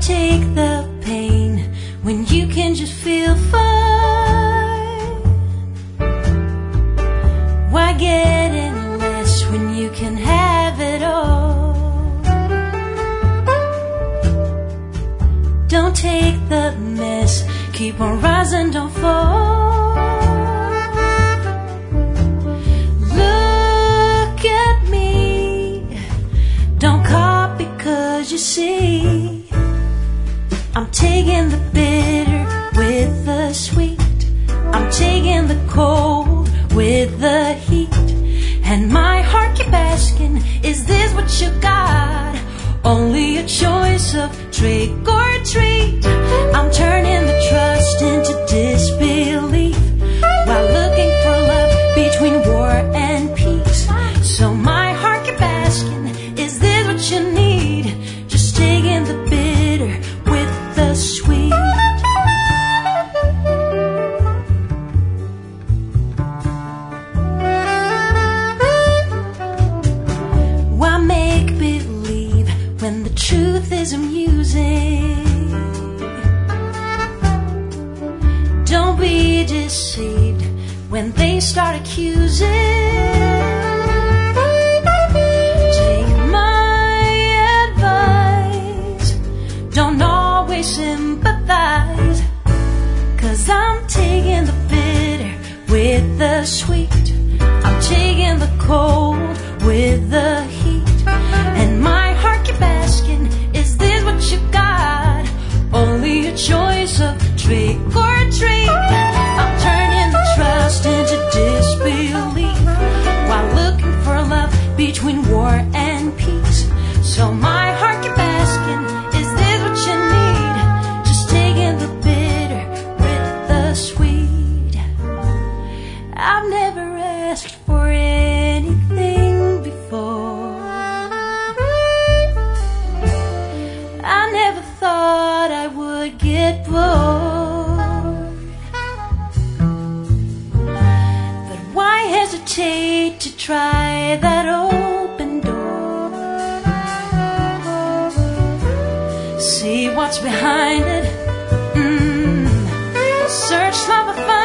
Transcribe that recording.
take the pain when you can just feel fine? Why get any less when you can have it all? Don't take the mess, keep on rising, don't fall. Look at me, don't copy 'cause you see I'm taking the bitter with the sweet. I'm taking the cold with the heat. And my heart keep asking, is this what you got? Only a choice of trick or treat. I'm turning the trust into disbelief while looking for love between war and peace. So my heart keep asking, is this what you need? Just taking the bitter with the sweet. Why make believe when the truth is amusing? Don't be deceived when they start accusing. Take my advice, don't always sympathize, 'cause I'm taking the bitter with the sweet. I'm taking the cold with the heat. And my heart keep asking, is this what you got? Only a choice of trick or treat. I'm turning the trust into disbelief while looking for love between war and peace. So my heart keep asking, is this what you need? Just taking the bitter with the sweet. I've never asked for anything before. I never thought I would get bored. But why hesitate to try that open door? See what's behind it. Search, love, find.